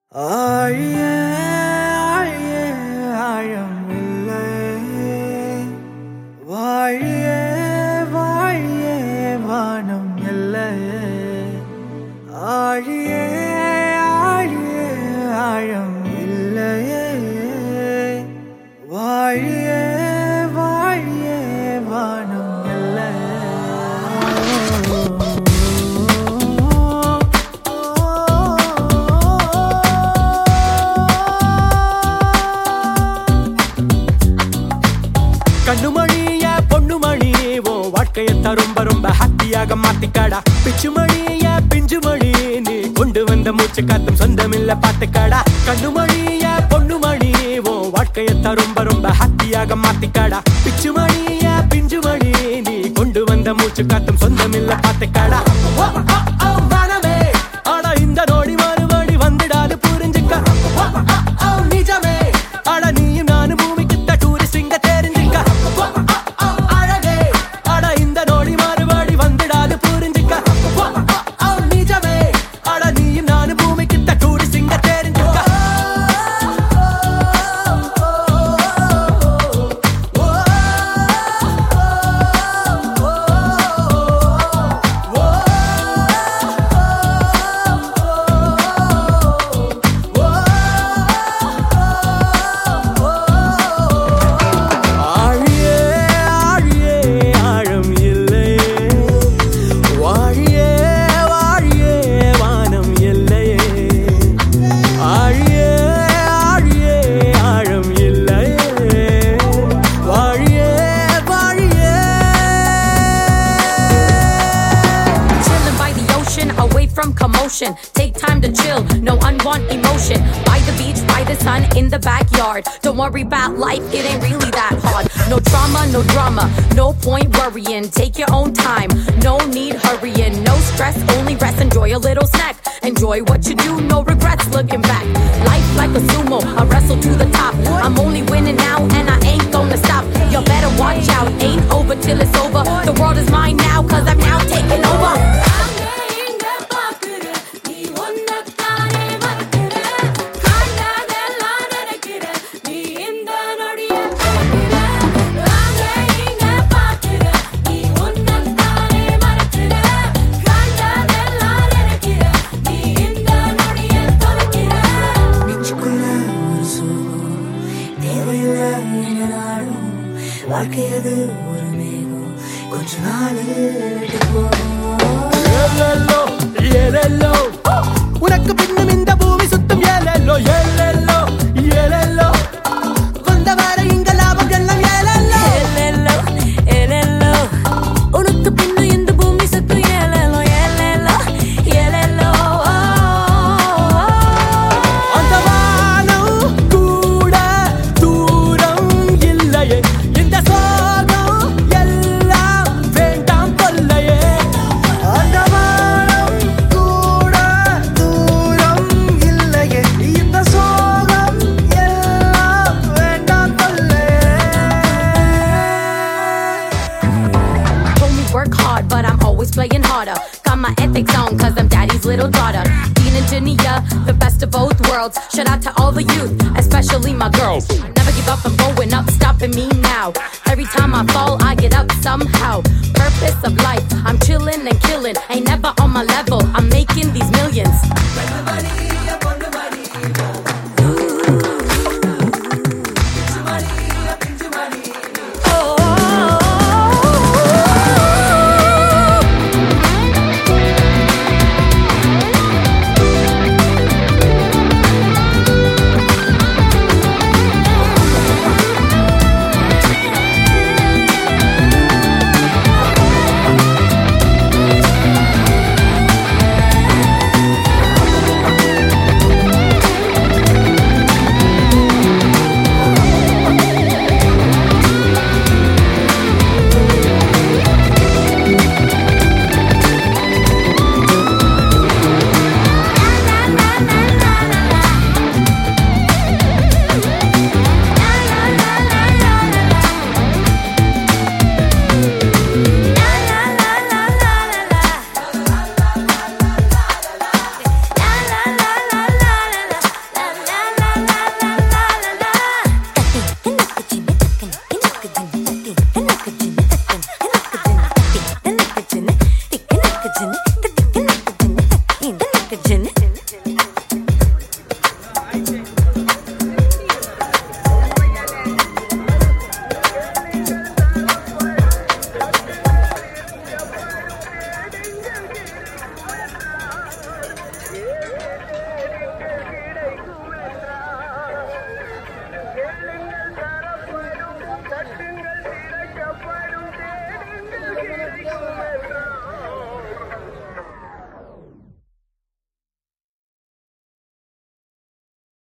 ஆழியே ஆழியே ஆழமில்லை வாழியே வாழியே வானம் எல்லையே ஆழியே ஆழியே ஆழமில்லையே வாழியே வாழியே வானம் எல்லையே கண்ணுமணிய பொண்ணுமணியே ஓ வாழ்க்கையத்த ரொம்ப ரொம்ப ஹாப்பியாக மாத்திக்காடா பிச்சுமணிய பிஞ்சுமணி நீ கொண்டு வந்த மூச்சு காத்தும் சொந்தமில்ல பாத்துக்காடா கண்ணுமணிய பொண்ணுமணியே ஓ வாழ்க்கையத்த ரொம்ப ரொம்ப ஹாப்பியாக மாத்திக்காடா பிச்சுமணிய பிஞ்சுமணி நீ கொண்டு வந்த மூச்சு காத்தும் சொந்தமில்ல பாத்துக்காடா வானமே ஆனா இந்த நோடி மறுபடி வந்துடாது புரிஞ்சுக்க நிஜமே ஆனா நீயும் நானும் பூமிக்கு டூரிஸ்ட் இங்க தெரிஞ்சுக்க அழகே ஆனா இந்த நோடி மறுபடி வந்துடாது புரிஞ்சுக்க நிஜமே ஆனா நீயும் நானும் பூமிக்கு டூரிஸ்ட் இங்க தெரிஞ்சுக்க From commotion, take time to chill, no unwanted emotion. By the beach, by the sun, in the backyard. Don't worry about life, it ain't really that hard. No trauma, no drama, no point worrying. Take your own time, no need hurrying. No stress, only rest, enjoy a little snack. Enjoy what you do, no regrets looking back. Life like a sumo, I wrestle to the top. I'm only winning now and I ain't gonna stop. You better watch out, ain't over till it's over. The world is mine now, cause I'm now taking over. வாழ்க்கையது ஒரு மேகம் கொஞ்ச நாளில் உனக்கு பின்னும் இந்த பூமி சுத்தம் ஏலோ ஏலோ ஏலோ வந்த வர இங்க லாபம் எல்லாம் ஏலோ ஏலோ ஏலோ உனக்கு பின்னு இந்த பூமி சுத்தம் ஏலோ ஏலோ ஏலோ அந்த வானம் கூட தூரம் இல்லையே இந்த சோகம் எல்லாம் வேண்டாம் கொல்லையே அந்த வானம் கூட தூரம் இல்லையே இந்த சோகம் எல்லாம் வேண்டாம் கொல்லையே Told me work hard, but I'm always playing harder. Got my ethics on, cause I'm daddy's little daughter. Dean and Jania, the best of both worlds. Shout out to all the youth, especially my girls. Never give up, I'm going up, stopping me now. Every time I fall, I get up somehow. Purpose of life, I'm chilling and killing. Ain't never on my level, I'm making these millions.